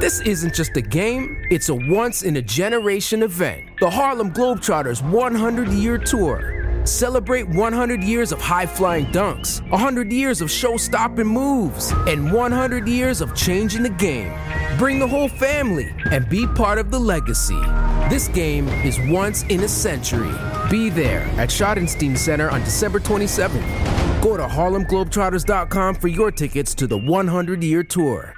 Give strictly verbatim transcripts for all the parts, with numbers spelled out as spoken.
This isn't just a game, it's a once-in-a-generation event. The Harlem Globetrotters one hundred year Tour. Celebrate one hundred years of high-flying dunks, one hundred years of show-stopping moves, and one hundred years of changing the game. Bring the whole family and be part of the legacy. This game is once in a century. Be there at Schottenstein Center on December twenty-seventh. Go to Harlem Globetrotters dot com for your tickets to the one hundred year Tour.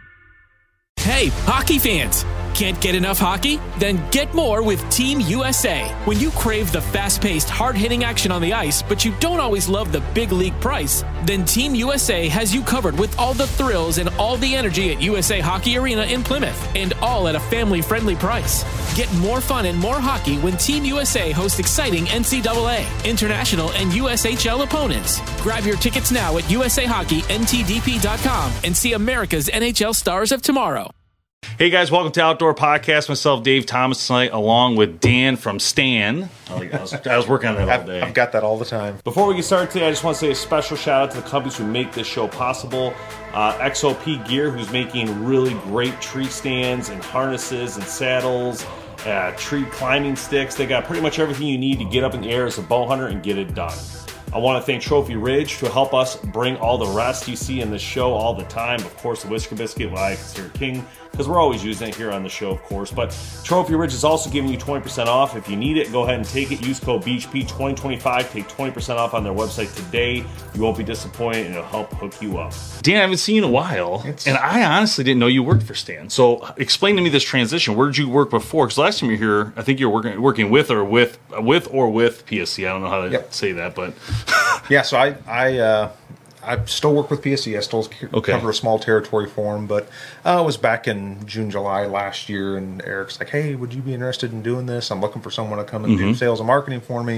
Hey, hockey fans! Can't get enough hockey? Then get more with Team U S A. When you crave the fast-paced, hard-hitting action on the ice, but you don't always love the big league price, then Team U S A has you covered with all the thrills and all the energy at U S A Hockey Arena in Plymouth, and all at a family-friendly price. Get more fun and more hockey when Team U S A hosts exciting N C double A, international, and U S H L opponents. Grab your tickets now at U S A Hockey N T D P dot com and see America's N H L stars of tomorrow. Hey guys, welcome to Outdoor Podcast. Myself, Dave Thomas, tonight, along with Dan from Stan. I was, I was working on that all day. I've got that all the time. Before we get started today, I just want to say a special shout out to the companies who make this show possible. Uh, X O P Gear, who's making really great tree stands and harnesses and saddles, uh, tree climbing sticks. They got pretty much everything you need to get up in the air as a bow hunter and get it done. I want to thank Trophy Ridge to help us bring all the rest you see in this show all the time. Of course, the Whisker Biscuit, what I consider king, because we're always using it here on the show, of course. But Trophy Ridge is also giving you twenty percent off. If you need it, go ahead and take it. Use code B H P twenty twenty-five. Take twenty percent off on their website today. You won't be disappointed, and it'll help hook you up. Dan, I haven't seen you in a while, it's... and I honestly didn't know you worked for Stan. So explain to me this transition. Where did you work before? Because last time you were here, I think you were working working with or with with or with P S C. I don't know how to yep. say that, but yeah. So I I uh, I still work with P S C. I still okay. cover a small territory for them, but uh, it was back in June, July last year, and Eric's like, "Hey, would you be interested in doing this? I'm looking for someone to come and mm-hmm. do sales and marketing for me."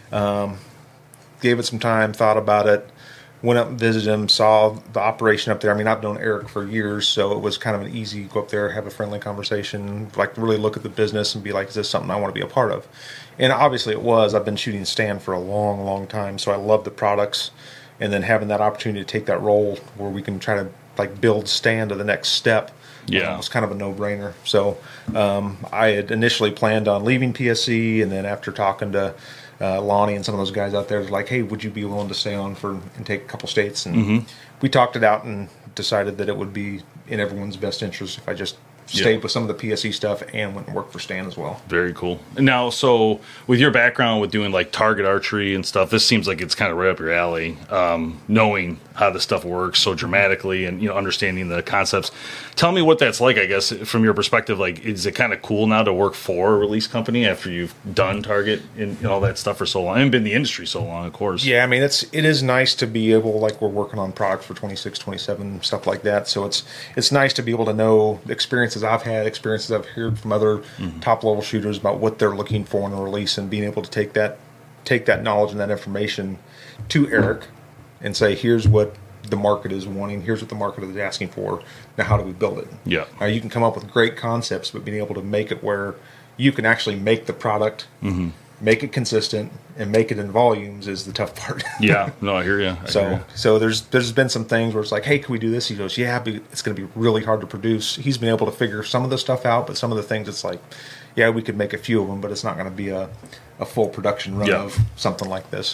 Um, gave it some time, thought about it, went up and visited him, saw the operation up there. I mean, I've known Eric for years, so it was kind of an easy go up there, have a friendly conversation, like really look at the business and be like, "Is this something I want to be a part of?" And obviously it was. I've been shooting Stan for a long, long time, so I love the products. And then having that opportunity to take that role where we can try to like build Stan to the next step yeah. um, was kind of a no-brainer. So um, I had initially planned on leaving P S C, and then after talking to uh, Lonnie and some of those guys out there, like, "Hey, would you be willing to stay on for and take a couple states?" And mm-hmm. we talked it out and decided that it would be in everyone's best interest if I just stayed yeah. with some of the P S C stuff and went and worked for Stan as well. Very cool. Now, so with your background with doing like target archery and stuff, this seems like it's kind of right up your alley, um, knowing how this stuff works so dramatically and, you know, understanding the concepts. Tell me what that's like, I guess, from your perspective. Like, is it kind of cool now to work for a release company after you've done target and, and all that stuff for so long and been in the industry so long, of course? Yeah, I mean, it's it is nice to be able, like, we're working on products for twenty-six, twenty-seven, stuff like that. So it's it's nice to be able to know the experiences I've had, experiences I've heard from other mm-hmm. top-level shooters about what they're looking for in a release, and being able to take that take that knowledge and that information to Eric and say, here's what the market is wanting, here's what the market is asking for, now how do we build it? Yeah. Now, you can come up with great concepts, but being able to make it where you can actually make the product, mm-hmm. make it consistent, and make it in volumes is the tough part. Yeah, no, I hear you. I so hear you. so there's there's been some things where it's like, "Hey, can we do this?" He goes, "Yeah, but it's going to be really hard to produce." He's been able to figure some of the stuff out, but some of the things it's like, yeah, we could make a few of them, but it's not going to be a, a full production run yeah. of something like this.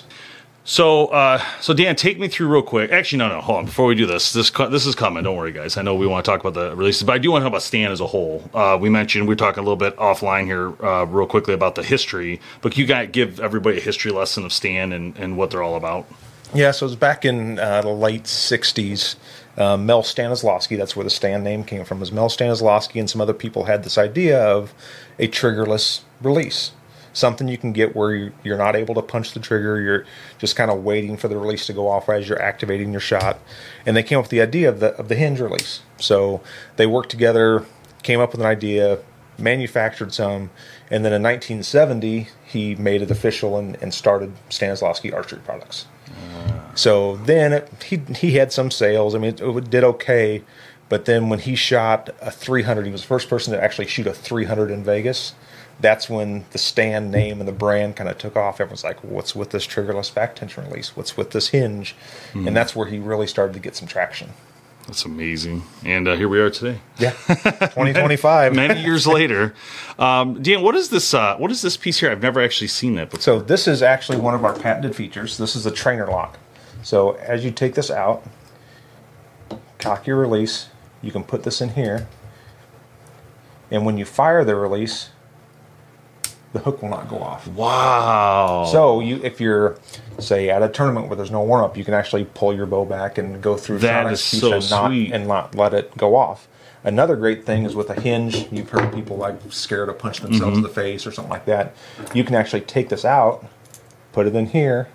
So, uh, so Dan, take me through real quick. Actually, no, no, hold on. Before we do this, this this is coming. Don't worry, guys. I know we want to talk about the releases, but I do want to talk about Stan as a whole. Uh, we mentioned, we were talking a little bit offline here uh, real quickly about the history, but can you guys give everybody a history lesson of Stan and, and what they're all about? Yeah, so it was back in uh, the late sixties. Uh, Mel Stanislavski, that's where the Stan name came from, was Mel Stanislavski and some other people had this idea of a triggerless release. Something you can get where you're not able to punch the trigger, you're just kind of waiting for the release to go off as you're activating your shot. And they came up with the idea of the of the hinge release. So they worked together, came up with an idea, manufactured some, and then in nineteen seventy, he made it official and, and started Stanislavski Archery Products. Uh. So then it, he he had some sales. I mean, it, it did okay, but then when he shot a three hundred, he was the first person to actually shoot a three hundred in Vegas. That's when the Stan name and the brand kind of took off. Everyone's like, what's with this triggerless back tension release? What's with this hinge? Mm. And that's where he really started to get some traction. That's amazing. And uh, here we are today. Yeah, twenty twenty-five. Many years later. Um, Dan, what is this uh, What is this piece here? I've never actually seen that before. So this is actually one of our patented features. This is a trainer lock. So as you take this out, cock your release, you can put this in here, and when you fire the release, the hook will not go off. Wow. So you, if you're, say, at a tournament where there's no warm-up, you can actually pull your bow back and go through That Sonic's is piece so and, not, sweet. and not let it go off. Another great thing is with a hinge, you've heard people like scared to punch themselves Mm-hmm. in the face or something like that. You can actually take this out, put it in here,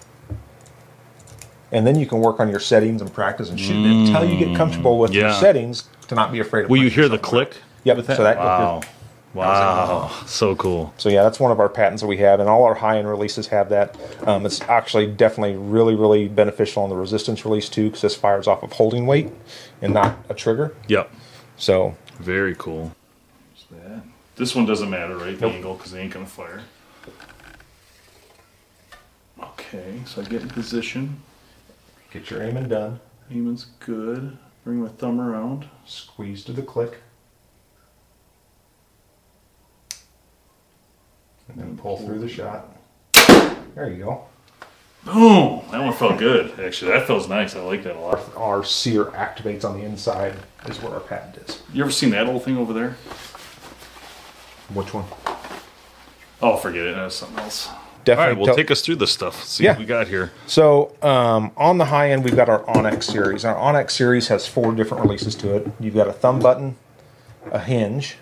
and then you can work on your settings and practice and shoot it until you get comfortable with your Yeah. settings to not be afraid of Will you punching hear the yourself. click? Yep. with that? So that Wow. Wow. So cool. So yeah, that's one of our patents that we have, and all our high-end releases have that. Um, it's actually definitely really, really beneficial on the resistance release too, because this fires off of holding weight and not a trigger. Yep. So Very cool. There's that. This one doesn't matter, right? The Nope. angle, because they ain't going to fire. Okay, so I get in position. get your aiming done. Aiming's good. Bring my thumb around. Squeeze to the click, and then pull through the shot. There you go. Boom! That one felt good. Actually, that feels nice. I like that a lot. Our sear activates on the inside is what our patent is. You ever seen that old thing over there? Which one? Oh, forget it. That's something else. All Definitely. right, well, tell- take us through this stuff. See Yeah. what we got here. So um, on the high end, we've got our Onyx series. Our Onyx series has four different releases to it. You've got a thumb button, a hinge,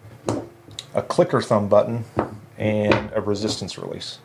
a clicker thumb button, and a resistance release.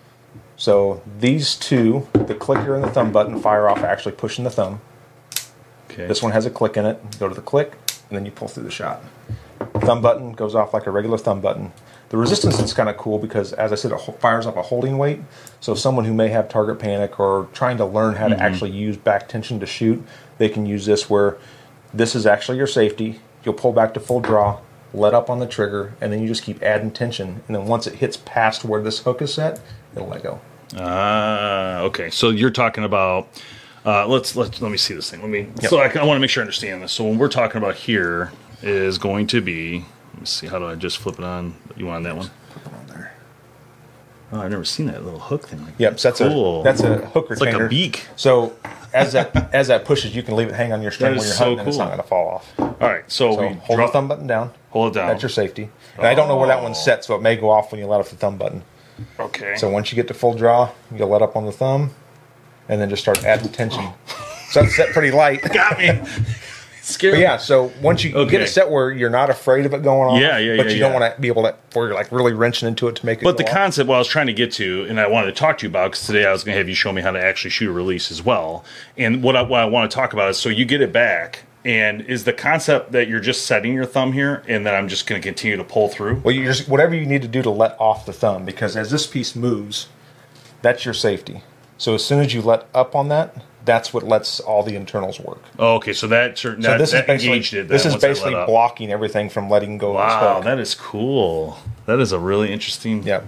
So these two, the clicker and the thumb button, fire off actually pushing the thumb. Okay. This one has a click in it. You go to the click, and then you pull through the shot. Thumb button goes off like a regular thumb button. The resistance is kind of cool because, as I said, it ho- fires off a holding weight. So someone who may have target panic or trying to learn how to actually use back tension to shoot, they can use this where this is actually your safety. You'll pull back to full draw, let up on the trigger, and then you just keep adding tension. And then once it hits past where this hook is set, it'll let go. Ah, okay. So you're talking about. Uh, let's let let me see this thing. Let me. So I, I want to make sure I understand this. So when we're talking about here is going to be. Let me see. How do I just flip it on? You want on that one? Put it on there. Oh, I've never seen that little hook thing. Like Yep, so that's cool. a that's a hook It's like retainer. a beak. So as that as that pushes, you can leave it hang on your string That when is you're so hunting, and it's cool. not going to fall off. All right. So, So we hold drop, the thumb button down. hold it down. That's your safety. And I don't know where that one's set, so it may go off when you let off the thumb button. Okay. So once you get to full draw, you'll let up on the thumb, and then just start adding tension. So that's set pretty light. got me. Scared. But yeah, so once you Okay. get it set where you're not afraid of it going off, Yeah, yeah, but yeah, you don't yeah. want to be able to, where you're like really wrenching into it to make it But go the off. concept, what I was trying to get to, and I wanted to talk to you about, because today I was going to have you show me how to actually shoot a release as well. And what I, what I want to talk about is, so you get it back, and is the concept that you're just setting your thumb here, and then I'm just going to continue to pull through? Well, you just whatever you need to do to let off the thumb, because as this piece moves, that's your safety. So as soon as you let up on that, that's what lets all the internals work. Oh, okay, so that, So that, this that is basically engaged it. this then is once I let basically up. blocking everything from letting go of Wow, this hook. that is cool. That is a really interesting. Yeah.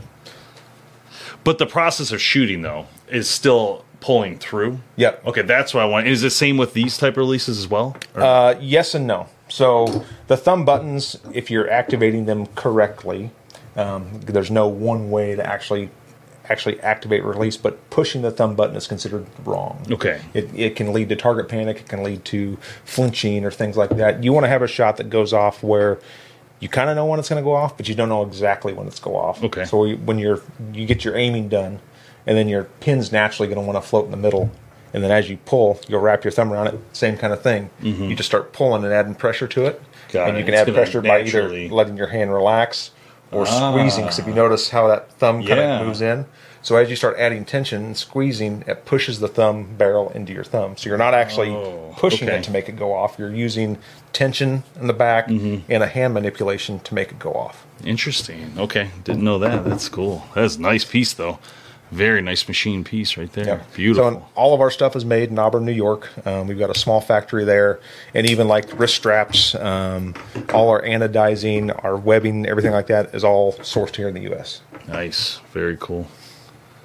But the process of shooting, though, is still pulling through? Yep. Okay, that's what I want. Is it the same with these type of releases as well? Or- Uh, yes and no. So the thumb buttons, if you're activating them correctly, um, there's no one way to actually actually activate release, but pushing the thumb button is considered wrong. Okay. It, it can lead to target panic. It can lead to flinching or things like that. You want to have a shot that goes off where you kind of know when it's going to go off, but you don't know exactly when it's go off. Okay. So you- when you're you get your aiming done, and then your pin's naturally going to want to float in the middle, and then as you pull, you'll wrap your thumb around it. Same kind of thing. You just start pulling and adding pressure to it, Got and it. you can It's add gonna pressure by naturally- either letting your hand relax or squeezing. Because if you notice how that thumb kind Yeah. of moves in. So as you start adding tension and squeezing, it pushes the thumb barrel into your thumb. So you're not actually Oh, pushing okay. it to make it go off. You're using tension in the back and a hand manipulation to make it go off. Interesting. Okay, didn't know that. That's cool. That's a nice piece, though. Very nice machine piece right there. Yeah. Beautiful. So all of our stuff is made in Auburn, New York. Um, we've got a small factory there, and even like wrist straps, um, all our anodizing, our webbing, everything like that is all sourced here in the U S. Nice. Very cool.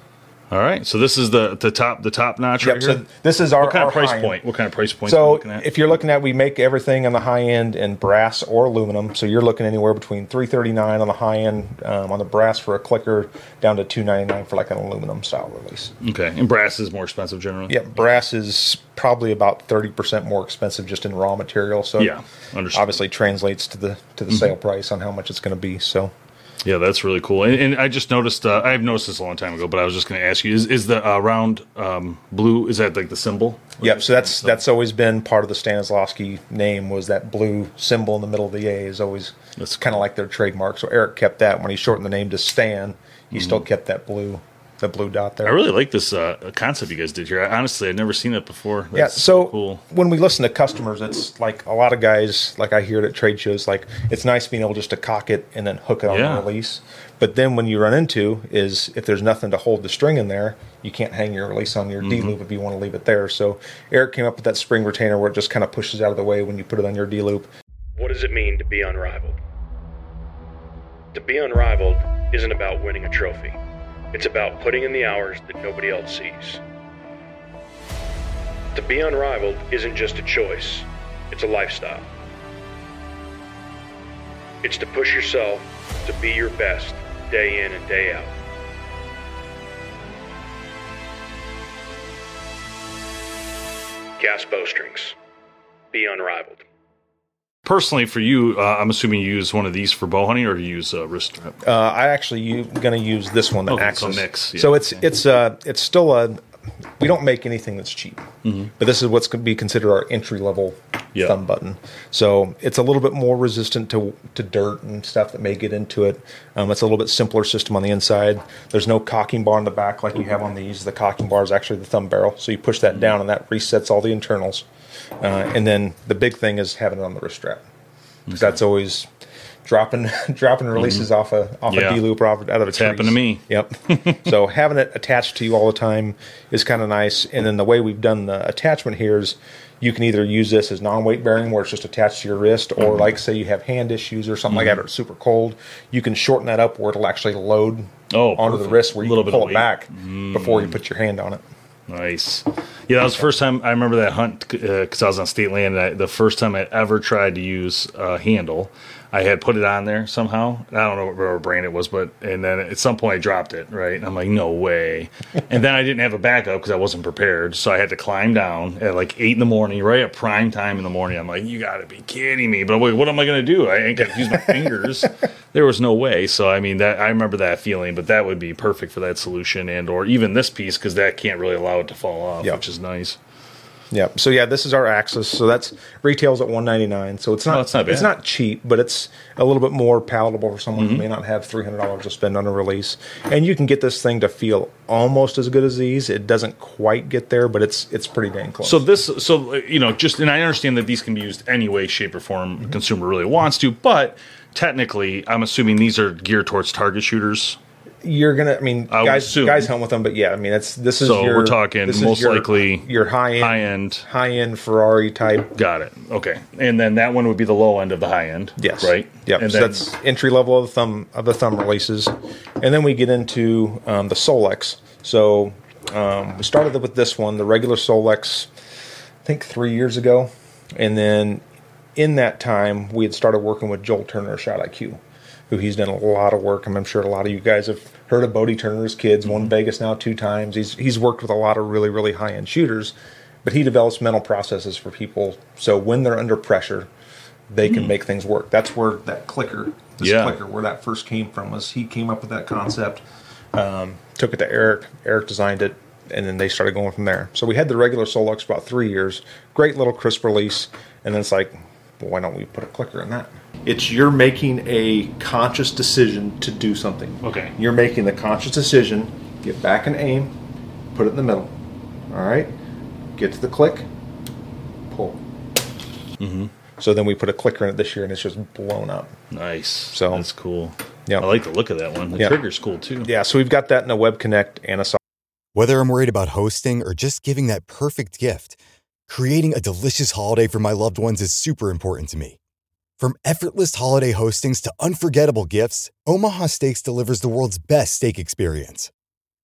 All right, so this is the the top the top notch Yep, right so here. this is our What kind our of price high-end. point? What kind of price points are we So looking at? if you're looking at, we make everything on the high end in brass or aluminum. So you're looking anywhere between three thirty-nine on the high end um, on the brass for a clicker, down to two ninety-nine for like an aluminum style release. Okay, and brass is more expensive generally. Yeah, brass is probably about thirty percent more expensive just in raw material. So Yeah, understood. obviously translates to the to the sale price on how much it's going to be. So Yeah, that's really cool. And, and I just noticed, uh, I've noticed this a long time ago, but I was just going to ask you: is, is the uh, round um, blue? Is that like the symbol? yep. So that's that's always been part of the Stanislavski name, was that blue symbol in the middle of the A is always That's kind of like their trademark. So Eric kept that when he shortened the name to Stan. He still kept that blue the blue dot there. I really like this uh, concept you guys did here. I, honestly, I'd never seen it before. That's Yeah, so cool. when we listen to customers, it's like a lot of guys, like I hear it at trade shows, like it's nice being able just to cock it and then hook it on Yeah. the release. But then when you run into is if there's nothing to hold the string in there, you can't hang your release on your Mm-hmm. D-loop if you want to leave it there. So Eric came up with that spring retainer where it just kind of pushes out of the way when you put it on your D-loop. What does it mean to be unrivaled? To be unrivaled isn't about winning a trophy. It's about putting in the hours that nobody else sees. To be unrivaled isn't just a choice, it's a lifestyle. It's to push yourself to be your best day in and day out. Gas Bowstrings. Be unrivaled. Personally, for you, uh, I'm assuming you use one of these for bow hunting, or you use uh, wrist strap. Uh, I actually going to use this one, the Okay, Axis. so mix, yeah, so it's okay. it's uh it's still a. We don't make anything that's cheap, but this is what's going to be considered our entry level Mm-hmm. Yeah. thumb button. So it's a little bit more resistant to to dirt and stuff that may get into it. Um, it's a little bit simpler system on the inside. There's no cocking bar in the back like we have on these. The cocking bar is actually the thumb barrel, so you push that down and that resets all the internals. Uh, and then the big thing is having it on the wrist strap, because that's always dropping dropping releases off a off Yeah. a D loop or off, out of a It's tree. happened to me. Yep. So having it attached to you all the time is kind of nice. And then the way we've done the attachment here is you can either use this as non-weight bearing, where it's just attached to your wrist, or like say you have hand issues or something like that, or it's super cold, you can shorten that up where it'll actually load Oh, onto the perfect. wrist, where you Little can bit of pull it weight. back before you put your hand on it. Nice. Yeah, that was the first time I remember that hunt because I was on state land. And I, the first time I ever tried to use a handle, I had put it on there somehow. I don't know what brand it was, but and then at some point I dropped it. Right, and I'm like, no way. And then I didn't have a backup because I wasn't prepared, so I had to climb down at like eight in the morning, right at prime time in the morning. I'm like, you got to be kidding me! But wait, what am I gonna do? I ain't gonna use my fingers. There was no way. So I mean, that I remember that feeling. But that would be perfect for that solution, and or even this piece, because that can't really allow it to fall off, Yep. which is nice. Yeah. So yeah, this is our Axis. So that's retails at one ninety-nine. So it's not Oh, it's not bad. it's not cheap, but it's a little bit more palatable for someone Mm-hmm. who may not have three hundred dollars to spend on a release. And you can get this thing to feel almost as good as these. It doesn't quite get there, but it's it's pretty dang close. So this, so you know, just and I understand that these can be used any way, shape, or form a consumer really wants to, but technically, I'm assuming these are geared towards target shooters. you're gonna. I mean, I would guys assume. guys hunt with them, but yeah, I mean, it's this is So your, we're talking this is most your, likely your high end high end. high end Ferrari type. Got it. Okay, and then that one would be the low end of the high end. Yes. Right. Yep. And so then, that's entry level of the thumb of the thumb releases, and then we get into um, the Solex. So um, we started with this one, the regular Solex, I think three years ago, and then in that time we had started working with Joel Turner of Shot I Q, who he's done a lot of work. I'm sure a lot of you guys have heard of Bodie Turner's kids. Won Vegas now two times. He's he's worked with a lot of really really high end shooters, but he develops mental processes for people. So when they're under pressure, they can make things work. That's where that clicker, this Yeah. clicker, where that first came from, was he came up with that concept, um, took it to Eric. Eric designed it, and then they started going from there. So we had the regular Solex for about three years. Great little crisp release, and then it's like, well, why don't we put a clicker in that? It's you're making a conscious decision to do something. Okay. You're making the conscious decision, get back and aim, put it in the middle. All right? Get to the click, pull. Mm-hmm. So then we put a clicker in it this year, and it's just blown up. nice. So- that's cool. Yeah. I like the look of that one. The Yeah. trigger's cool too. Yeah, so we've got that in a Web Connect and a soft. Whether I'm worried about hosting or just giving that perfect gift, creating a delicious holiday for my loved ones is super important to me. From effortless holiday hostings to unforgettable gifts, Omaha Steaks delivers the world's best steak experience.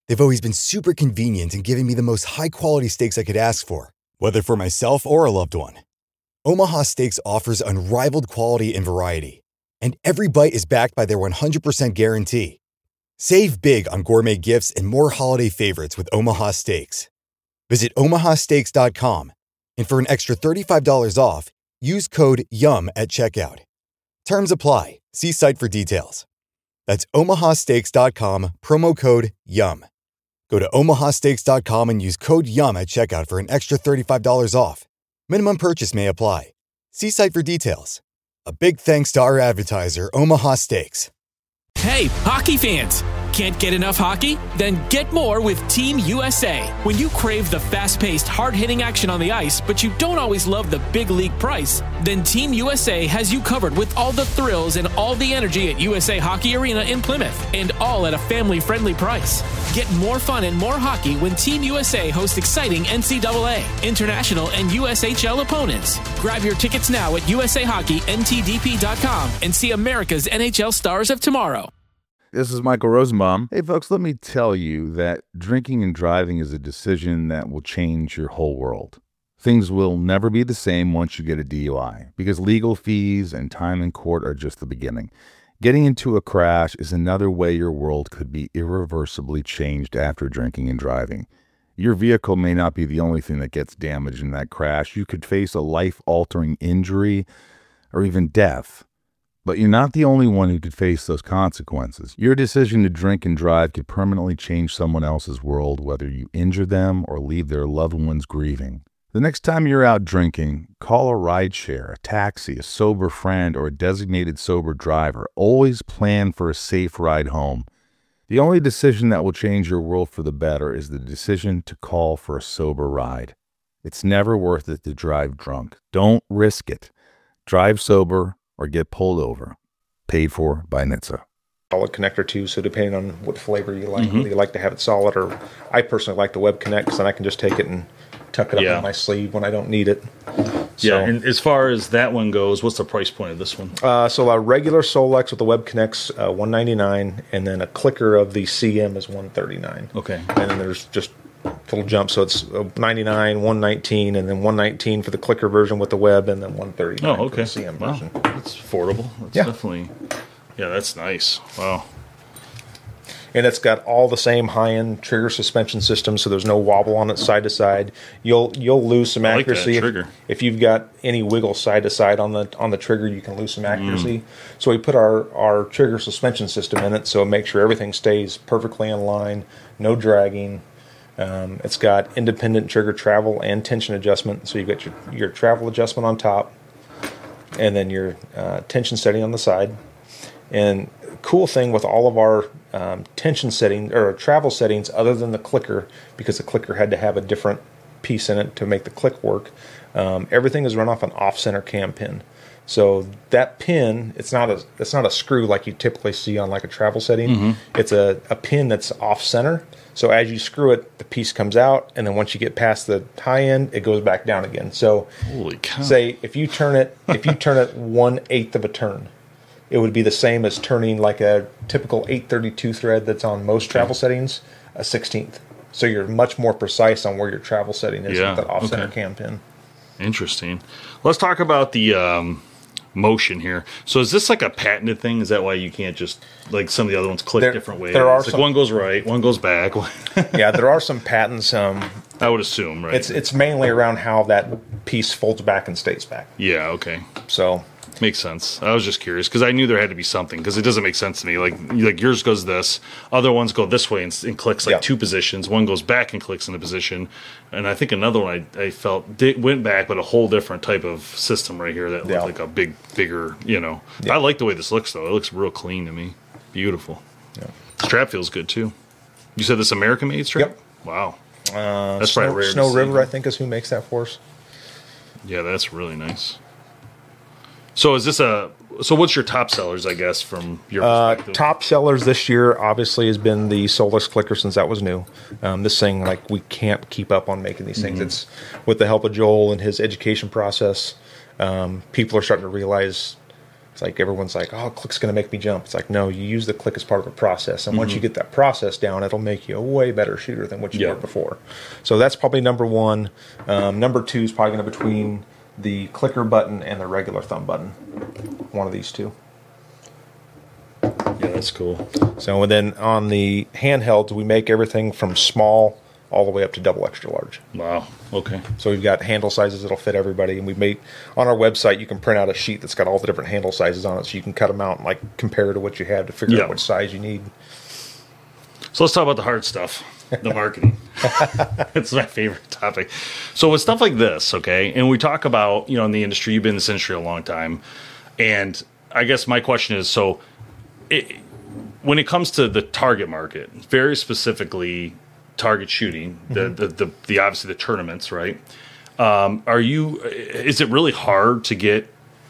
They've always been super convenient and giving me the most high-quality steaks I could ask for, whether for myself or a loved one. Omaha Steaks offers unrivaled quality and variety, and every bite is backed by their one hundred percent guarantee. Save big on gourmet gifts and more holiday favorites with Omaha Steaks. Visit omaha steaks dot com, and for an extra thirty-five dollars off, use code YUM at checkout. Terms apply. See site for details. That's omaha steaks dot com, promo code YUM. Go to omaha steaks dot com and use code YUM at checkout for an extra thirty-five dollars off. Minimum purchase may apply. See site for details. A big thanks to our advertiser, Omaha Steaks. Hey, hockey fans! Can't get enough hockey? Then get more with Team U S A. When you crave the fast-paced, hard-hitting action on the ice, but you don't always love the big league price, then Team U S A has you covered with all the thrills and all the energy at U S A Hockey Arena in Plymouth, and all at a family-friendly price. Get more fun and more hockey when Team U S A hosts exciting N C double A, international, and U S H L opponents. Grab your tickets now at u s a hockey n t d p dot com and see America's N H L stars of tomorrow. This is Michael Rosenbaum. Hey, folks, let me tell you that drinking and driving is a decision that will change your whole world. Things will never be the same once you get a D U I, because legal fees and time in court are just the beginning. Getting into a crash is another way your world could be irreversibly changed after drinking and driving. Your vehicle may not be the only thing that gets damaged in that crash. You could face a life-altering injury or even death. But you're not the only one who could face those consequences. Your decision to drink and drive could permanently change someone else's world, whether you injure them or leave their loved ones grieving. The next time you're out drinking, call a rideshare, a taxi, a sober friend, or a designated sober driver. Always plan for a safe ride home. The only decision that will change your world for the better is the decision to call for a sober ride. It's never worth it to drive drunk. Don't risk it. Drive sober or get pulled over. Paid for by N H T S A. Solid connector too, so depending on what flavor you like, Mm-hmm. whether you like to have it solid, or I personally like the Web Connect, because then I can just take it and tuck it up Yeah. in my sleeve when I don't need it. So, Yeah, and as far as that one goes, what's the price point of this one? uh, so a regular Solex with the Web Connect's uh, one ninety-nine, and then a clicker of the C M is one thirty-nine. Okay. And then there's just little jump, so it's ninety-nine, one nineteen, and then one nineteen for the clicker version with the web, and then one thirty-nine Oh, for the okay. C M Wow, version. that's affordable. That's Yeah. definitely. Yeah, that's nice. Wow. And it's got all the same high-end trigger suspension system, so there's no wobble on it side to side. You'll you'll lose some I like that accuracy if, trigger. if you've got any wiggle side to side on the on the trigger. You can lose some accuracy. Mm. So we put our our trigger suspension system in it, so it makes sure everything stays perfectly in line, no dragging. Um, it's got independent trigger travel and tension adjustment, so you've got your your travel adjustment on top, and then your uh, tension setting on the side. And cool thing with all of our um, tension settings or travel settings, other than the clicker, because the clicker had to have a different piece in it to make the click work, um, everything is run off an off-center cam pin. So that pin, it's not a it's not a screw like you typically see on like a travel setting. Mm-hmm. It's a, a pin that's off-center. So as you screw it, the piece comes out, and then once you get past the high end, it goes back down again. So Holy cow. say if you turn it if you turn it one eighth of a turn, it would be the same as turning like a typical eight thirty-two thread that's on most travel settings, a sixteenth. So you're much more precise on where your travel setting is Yeah, with that off-center okay. cam pin. Interesting. Let's talk about the um, motion here. So is this like a patented thing? Is that why you can't just, like some of the other ones, click There- different ways? there are Like some- one goes right, one goes back. Yeah, there are some patents. Um, I would assume, right? it's it's mainly around how that piece folds back and stays back. yeah, okay. So Makes sense. I was just curious because I knew there had to be something because it doesn't make sense to me. Like like yours goes this, other ones go this way and, and clicks like Yeah. two positions. One goes back and clicks in a position, and I think another one I, I felt did, went back, but a whole different type of system right here that looked Yeah. like a big, bigger. You know, Yeah. I like the way this looks though. It looks real clean to me. Beautiful. Yeah. Strap feels good too. You said this American made strap? Yep. Wow. uh, That's Snow, probably rare to Snow see. River, I think, is who makes that for us. Yeah, that's really nice. So is this a? So what's your top sellers? I guess from your Uh, perspective. top sellers this year obviously has been the Solus clicker since that was new. Um, this thing, like, we can't keep up on making these things. Mm-hmm. It's with the help of Joel and his education process. Um, people are starting to realize It's like everyone's like, oh, click's going to make me jump. It's like, no, you use the click as part of a process. And once mm-hmm. you get that process down, it'll make you a way better shooter than what you yep. were before. So that's probably number one. Um, number two is probably going to be between the clicker button and the regular thumb button. One of these two. Yeah, that's cool. So and then on the handhelds, we make everything from small all the way up to double extra large. Wow. Okay. So we've got handle sizes that'll fit everybody, and we made on our website. You can print out a sheet that's got all the different handle sizes on it, so you can cut them out and like compare to what you have to figure yeah. out which size you need. So let's talk about the hard stuff, the marketing. It's my favorite topic. So with stuff like this, okay, and we talk about, you know, in the industry, you've been in this industry a long time, and I guess my question is, so it, when it comes to the target market, very specifically target shooting, the, mm-hmm. the, the, the obviously the tournaments, right? Um, are you, is it really hard to get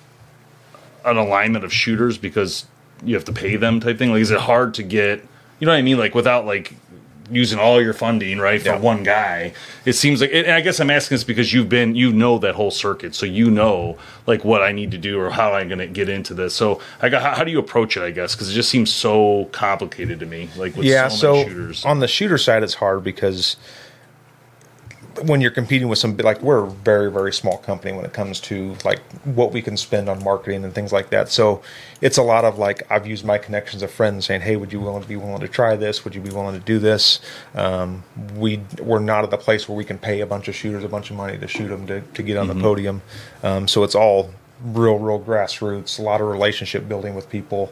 an alignment of shooters because you have to pay them type thing? Like, is it hard to get, you know what I mean? Like without like using all your funding, right, for yeah. one guy, it seems like, and I guess I'm asking this because you've been, you know, that whole circuit. So you know, like what I need to do or how I'm going to get into this. So I got, how, how do you approach it, I guess? Cause it just seems so complicated to me. Like with yeah, so many so shooters. On the shooter side, it's hard because when you're competing with some, like we're a very, very small company when it comes to like what we can spend on marketing and things like that. So it's a lot of like, I've used my connections of friends saying, hey, would you willing to be willing to try this? Would you be willing to do this? Um, we, we're not at the place where we can pay a bunch of shooters a bunch of money to shoot them to, to get on mm-hmm. the podium. Um, so it's all real, real grassroots, a lot of relationship building with people.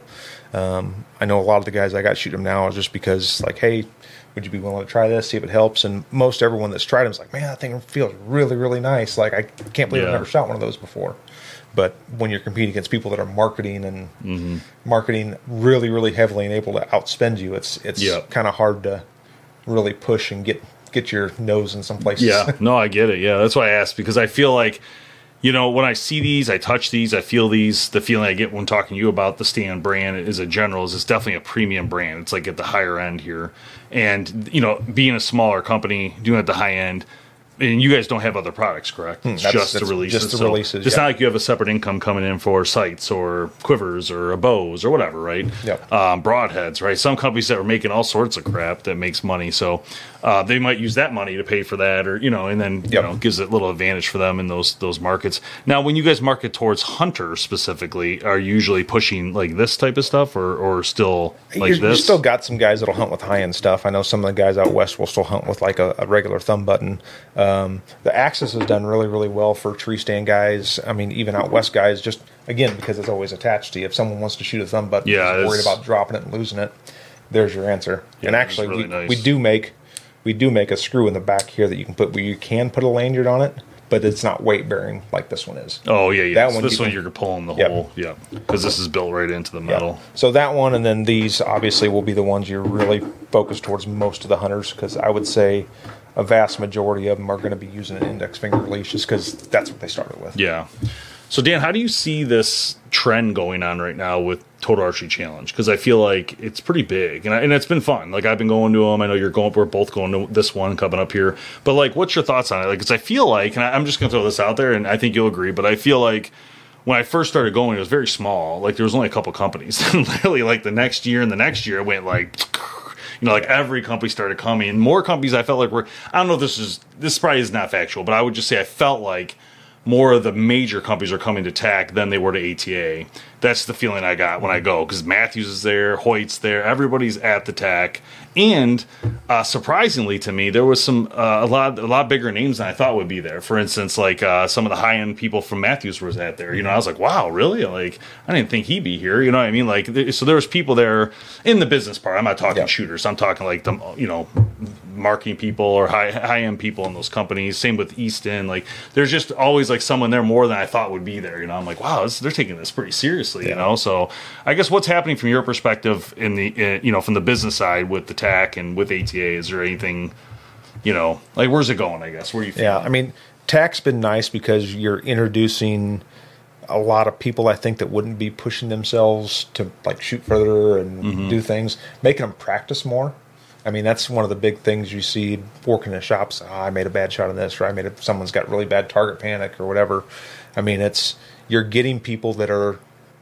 Um, I know a lot of the guys I got shoot them now is just because like, hey, would you be willing to try this, see if it helps? And most everyone that's tried them is like, man, that thing feels really, really nice. Like, I can't believe yeah. I've never shot one of those before. But when you're competing against people that are marketing and mm-hmm. marketing really, really heavily and able to outspend you, it's it's yep. kind of hard to really push and get get your nose in some places. Yeah, no, I get it. Yeah, that's why I asked, because I feel like, you know, when I see these, I touch these, I feel these, the feeling I get when talking to you about the Stand brand is a general is it's definitely a premium brand. It's like at the higher end here. And, you know, being a smaller company, doing it at the high end, and you guys don't have other products, correct? It's that's, just that's the releases. Just the so releases, it's yeah. not like you have a separate income coming in for sights or quivers or a bows or whatever, right? Yep. Um, broadheads, right? Some companies that are making all sorts of crap that makes money, so uh, they might use that money to pay for that, or you know, and then you yep. know, gives it a little advantage for them in those those markets. Now, when you guys market towards hunters specifically, are you usually pushing like this type of stuff, or or still like You're, this? You still got some guys that'll hunt with high end stuff. I know some of the guys out west will still hunt with like a, a regular thumb button. Um, the Axis has done really, really well for tree stand guys. I mean, even out west guys, just again because it's always attached to you. If someone wants to shoot a thumb button, yeah, is worried about dropping it and losing it, there's your answer. Yeah, and actually, really we, nice. we do make we do make a screw in the back here that you can put where you can put a lanyard on it, but it's not weight bearing like this one is. Oh yeah, yeah. That so one this you one can, you're pulling the yep. whole, yeah, because this is built right into the metal. Yep. So that one, and then these obviously will be the ones you're really focused towards most of the hunters, because I would say a vast majority of them are going to be using an index finger release just because that's what they started with. Yeah. So Dan, how do you see this trend going on right now with Total Archery Challenge? Because I feel like it's pretty big, and, I, and it's been fun. Like I've been going to them. I know you're going. We're both going to this one coming up here. But like, what's your thoughts on it? Like, because I feel like, and I, I'm just going to throw this out there, and I think you'll agree. But I feel like when I first started going, it was very small. Like there was only a couple companies. Literally, like the next year and the next year, it went like. You know, like every company started coming, and more companies. I felt like were. I don't know if this is this probably is not factual, but I would just say I felt like more of the major companies are coming to T A C than they were to A T A. That's the feeling I got when I go, because Matthews is there, Hoyt's there, everybody's at the T A C, and uh, surprisingly to me, there was some uh, a lot a lot bigger names than I thought would be there. For instance, like uh, some of the high end people from Matthews was at there. You know, I was like, wow, really? Like I didn't think he'd be here. You know what I mean? Like th- so, there was people there in the business part. I'm not talking yeah. shooters. I'm talking like the you know marketing people or high high end people in those companies. Same with Easton. Like there's just always like someone there more than I thought would be there. You know, I'm like, wow, this, they're taking this pretty seriously. Yeah. You know, so I guess what's happening from your perspective in the uh, you know from the business side with the T A C and with A T A? Is there anything, you know, like where's it going? I guess where do you feel? Yeah, I mean, T A C's been nice because you're introducing a lot of people I think that wouldn't be pushing themselves to like shoot further and mm-hmm. do things, making them practice more. I mean, that's one of the big things you see working in shops. Oh, I made a bad shot on this, or I made a, someone's got really bad target panic or whatever. I mean, it's you're getting people that are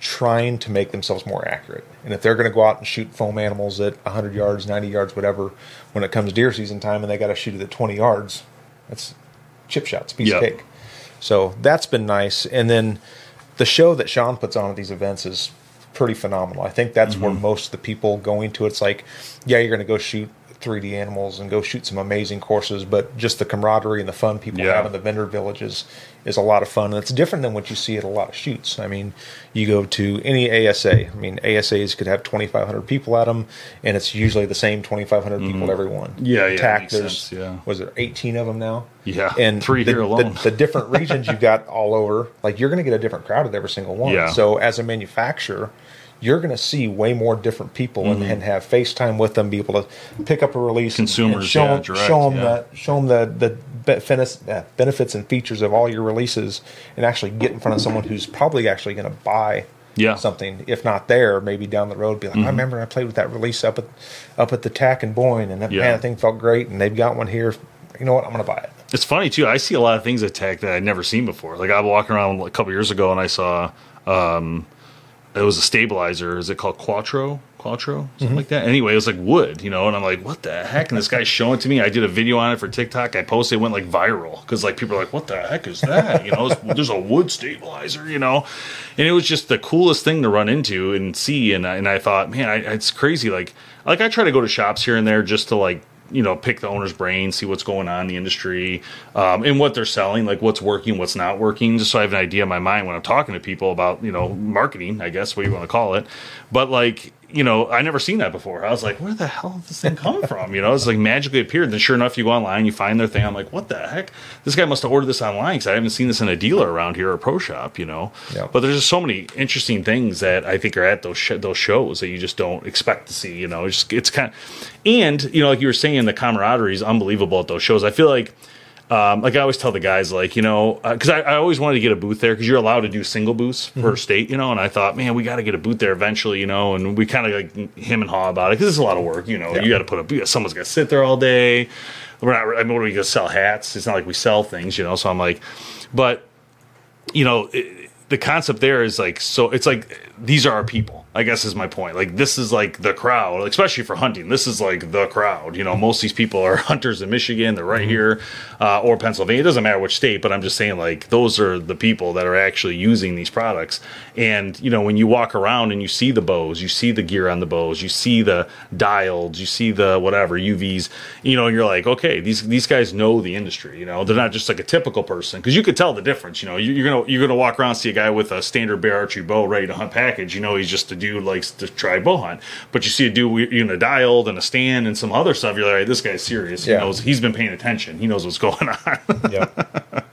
trying to make themselves more accurate. And if they're going to go out and shoot foam animals at one hundred yards, ninety yards, whatever, when it comes deer season time and they got to shoot it at twenty yards, that's chip shots, piece Yep. of cake. So that's been nice. And then the show that Sean puts on at these events is pretty phenomenal. I think that's Mm-hmm. where most of the people going to, it's like, yeah, you're going to go shoot three D animals and go shoot some amazing courses, but just the camaraderie and the fun people Yeah. have in the vendor villages is a lot of fun. And it's different than what you see at a lot of shoots. I mean, you go to any A S A. I mean, A S As could have twenty-five hundred people at them, and it's usually the same twenty-five hundred people at every one. Yeah, yeah, TAC, makes there's, sense, yeah. was there eighteen of them now? Yeah, And three the, here alone. The, the different regions you've got all over, like you're going to get a different crowd at every single one. Yeah. So as a manufacturer, you're going to see way more different people Mm-hmm. and, and have FaceTime with them, be able to pick up a release, and- Consumers, and show yeah, them, direct, show them yeah. the show them the the benefits, uh, benefits and features of all your releases, and actually get in front of someone who's probably actually going to buy Yeah. something, if not there, maybe down the road. Be like, I remember I played with that release up at up at the TAC in Boyne, and that, Yeah. man, that thing felt great, and they've got one here. You know what? I'm going to buy it. It's funny too. I see a lot of things at TAC that I'd never seen before. Like I was walking around a couple years ago and I saw um, it was a stabilizer. Is it called Quattro? Quattro, something like that. Anyway, it was like wood, you know. And I'm like, what the heck? And this guy's showing it to me. I did a video on it for TikTok. I posted, it went like viral because like people are like, what the heck is that? You know, it's, there's a wood stabilizer, you know. And it was just the coolest thing to run into and see. And I- and I thought, man, I, it's crazy. Like like I try to go to shops here and there just to like, you know, pick the owner's brain, see what's going on in the industry, um, and what they're selling, like what's working, what's not working, just so I have an idea in my mind when I'm talking to people about, you know, marketing, I guess, what you want to call it. But like, you know, I never seen that before. I was like, where the hell is this thing coming from? You know, it's like magically appeared. And then sure enough, you go online, you find their thing. I'm like, what the heck? This guy must have ordered this online because I haven't seen this in a dealer around here or a pro shop, you know. Yeah. But there's just so many interesting things that I think are at those sh- those shows that you just don't expect to see, you know. It's, just, it's kind of, and, you know, like you were saying, the camaraderie is unbelievable at those shows. I feel like, Um, like I always tell the guys, like, you know, because I, I always wanted to get a booth there because you're allowed to do single booths per state, you know, and I thought, man, we got to get a booth there eventually, you know, and we kind of like him and haw about it because it's a lot of work, you know. Yeah. You got to put a booth, someone's got to sit there all day. We're not, I mean, what are we going to sell hats? It's not like we sell things, you know, so I'm like, but, you know, it, the concept there is like, so it's like, these are our people, I guess is my point. Like, this is like the crowd, especially for hunting. This is like the crowd. You know, most of these people are hunters in Michigan. They're right here, uh, or Pennsylvania. It doesn't matter which state, but I'm just saying, like, those are the people that are actually using these products. And, you know, when you walk around and you see the bows, you see the gear on the bows, you see the dialed, you see the whatever, U Vs, you know, and you're like, okay, these these guys know the industry. You know, they're not just like a typical person, because you could tell the difference. You know, you, you're gonna you're gonna walk around and see a guy with a standard bear archery bow ready to hunt package. You know, he's just a dude likes to try bow hunt. But you see a dude in a dialed and a stand and some other stuff. You're like, hey, this guy's serious. He Yeah. knows, he's been paying attention. He knows what's going on. Yep.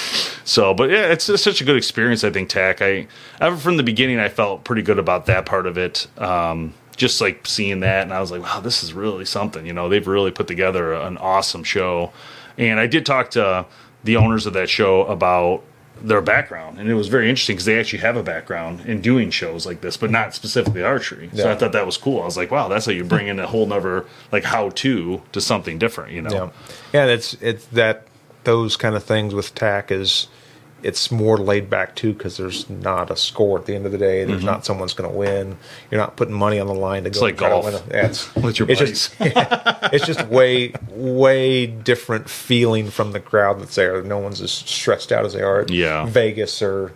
So, but yeah, it's just such a good experience. I think TAC. I ever from the beginning, I felt pretty good about that part of it. Um, just like seeing that, and I was like, wow, this is really something. You know, they've really put together an awesome show. And I did talk to the owners of that show about their background, and it was very interesting because they actually have a background in doing shows like this, but not specifically archery. So Yeah. I thought that was cool. I was like, wow, that's how you bring in a whole nother like how to to something different. You know? Yeah, yeah. And it's it's that those kind of things with TAC is it's more laid back too, because there's not a score at the end of the day. There's not someone's going to win. You're not putting money on the line to go. like and try to golf. win a- yeah, it's, With your it's just it's just way way different feeling from the crowd that's there. No one's as stressed out as they are at Yeah. Vegas or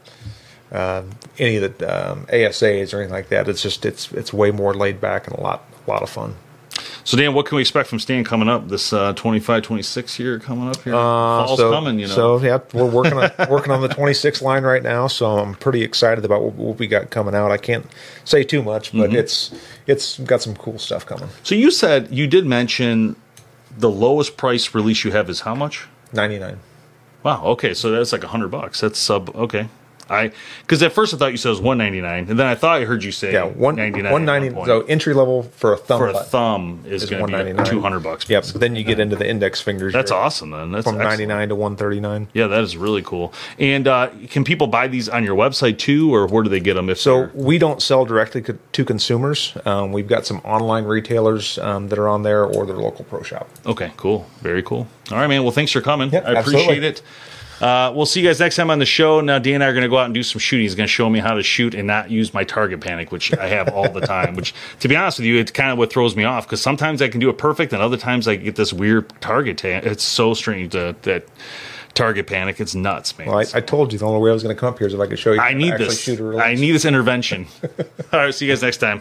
um, any of the um, A S As or anything like that. It's just it's it's way more laid back and a lot a lot of fun. So, Dan, what can we expect from Stan coming up this uh, twenty-five twenty-six year coming up here? Uh, Fall's so, coming, you know. So yeah, we're working on working on the twenty-six line right now. So I'm pretty excited about what, what we got coming out. I can't say too much, but Mm-hmm. it's it's got some cool stuff coming. So you said you did mention the lowest price release you have is how much? ninety-nine. Wow. Okay, so that's like a hundred bucks. That's sub. Okay, I because at first I thought you said it was one ninety-nine, and then I thought I heard you say Yeah, one ninety-nine. one ninety. So entry level for a thumb for a putt thumb is, is going one to ninety-nine. be two hundred bucks. Yep. Then you get into the index fingers. That's you're awesome. Then that's From excellent. ninety-nine to one thirty-nine. Yeah, that is really cool. And uh, can people buy these on your website too, or where do they get them? If So they're- we don't sell directly co- to consumers. Um, we've got some online retailers um, that are on there, or their local pro shop. okay, cool, very cool. All right, man. Well, thanks for coming. Yep, I appreciate absolutely. it. Uh, we'll see you guys next time on the show. Now, Dan and I are going to go out and do some shooting. He's going to show me how to shoot and not use my target panic, which I have all the time. Which, to be honest with you, it's kind of what throws me off because sometimes I can do it perfect and other times I get this weird target. Ta- it's so strange to, that target panic. It's nuts, man. Well, I, I told you the only way I was going to come up here is if I could show you. I need this. Shoot a I need this intervention. All right, see you guys next time.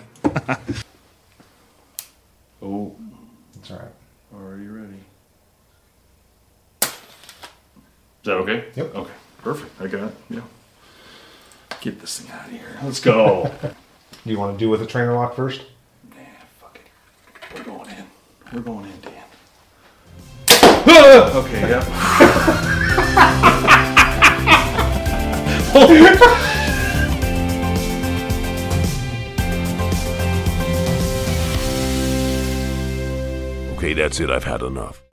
Oh, that's all right. Are you ready? Is that okay? Yep. Okay. Perfect. I got it. Yeah. Get this thing out of here. Let's go. Do you want to do with a trainer lock first? Nah, fuck it. We're going in. We're going in, Dan. Okay, yep. Okay, that's it. I've had enough.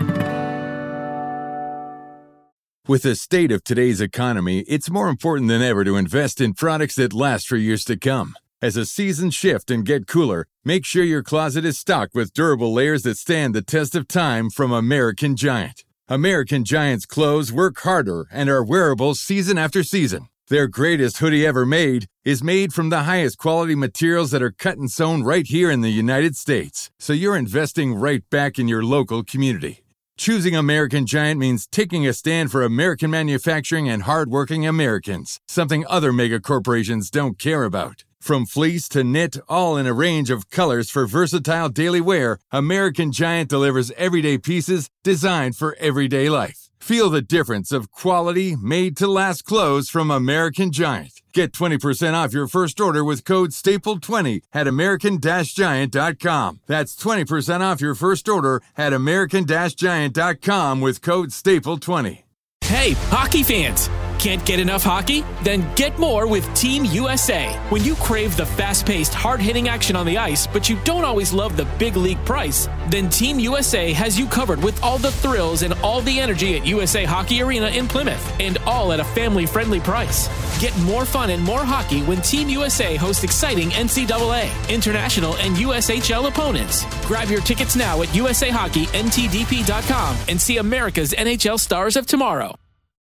With the state of today's economy, it's more important than ever to invest in products that last for years to come. As the seasons shift and get cooler, make sure your closet is stocked with durable layers that stand the test of time from American Giant. American Giant's clothes work harder and are wearable season after season. Their greatest hoodie ever made is made from the highest quality materials that are cut and sewn right here in the United States. So you're investing right back in your local community. Choosing American Giant means taking a stand for American manufacturing and hardworking Americans, something other mega corporations don't care about. From fleece to knit, all in a range of colors for versatile daily wear, American Giant delivers everyday pieces designed for everyday life. Feel the difference of quality, made-to-last clothes from American Giant. Get twenty percent off your first order with code staple twenty at american giant dot com. That's twenty percent off your first order at american giant dot com with code staple twenty. Hey, hockey fans! Can't get enough hockey? Then get more with Team U S A. When you crave the fast-paced, hard-hitting action on the ice, but you don't always love the big league price, then Team U S A has you covered with all the thrills and all the energy at U S A Hockey Arena in Plymouth, and all at a family-friendly price. Get more fun and more hockey when Team U S A hosts exciting N C double A, international, and U S H L opponents. Grab your tickets now at u s a hockey n t d p dot com and see America's N H L stars of tomorrow.